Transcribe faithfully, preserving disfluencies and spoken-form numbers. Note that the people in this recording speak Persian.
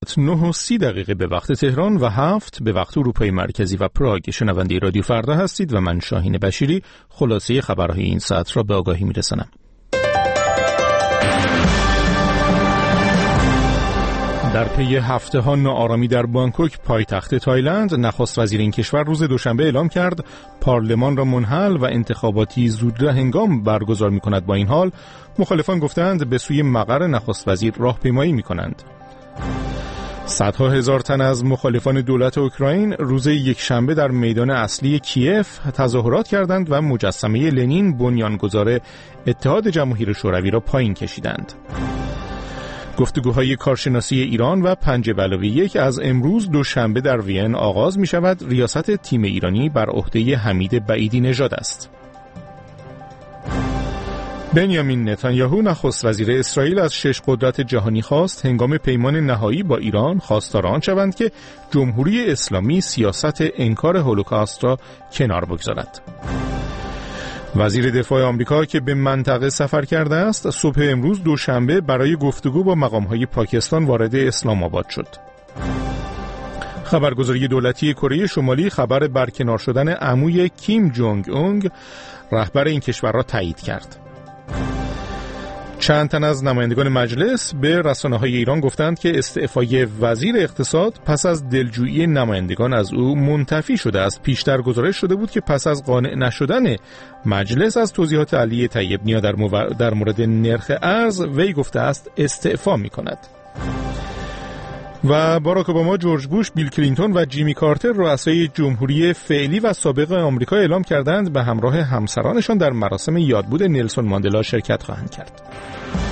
نه و سی دقیقه به وقت تهران و هفت به وقت اروپای مرکزی و پراگ. شنونده رادیو فردا هستید و من شاهین بشیری خلاصه خبرهای این ساعت را به آگاهی می‌رسانم. در پی هفته ها ناآرامی در بانکوک پایتخت تایلند، نخست وزیر این کشور روز دوشنبه اعلام کرد پارلمان را منحل و انتخاباتی زودراه هنگام برگزار می‌کند. با این حال مخالفان گفتند به سوی مقر نخست وزیر راهپیمایی می‌کنند. صدها هزار تن از مخالفان دولت اوکراین روز یکشنبه در میدان اصلی کیف تظاهرات کردند و مجسمه لنین بنیانگذار اتحاد جماهیر شوروی را پایین کشیدند. گفتگوهای کارشناسی ایران و پنج به علاوه یک از امروز دوشنبه در وین آغاز می شود. ریاست تیم ایرانی بر عهده حمید بعیدی نژاد است. بنیامین نتانیاهو نخست وزیر اسرائیل از شش قدرت جهانی خواست هنگام پیمان نهایی با ایران خواستار آن شوند که جمهوری اسلامی سیاست انکار هولوکاست را کنار بگذارد. وزیر دفاع آمریکا که به منطقه سفر کرده است صبح امروز دوشنبه برای گفتگو با مقام‌های پاکستان وارد اسلام آباد شد. خبرگزاری دولتی کره شمالی خبر برکنار شدن عموی کیم جونگ اونگ رهبر این کشور را تایید کرد. چند تن از نمایندگان مجلس به رسانه‌های ایران گفتند که استعفای وزیر اقتصاد پس از دلجویی نمایندگان از او منتفی شده است. پیشتر گزارش شده بود که پس از قانع نشدن مجلس از توضیحات علی طیب نیا در, مو... در مورد نرخ ارز وی گفته است استعفا می‌کند. و باراک اوباما، جورج بوش، بیل کلینتون و جیمی کارتر رؤسای جمهوری فعلی و سابق آمریکا اعلام کردند به همراه همسرانشان در مراسم یادبود نلسون ماندلا شرکت خواهند کرد.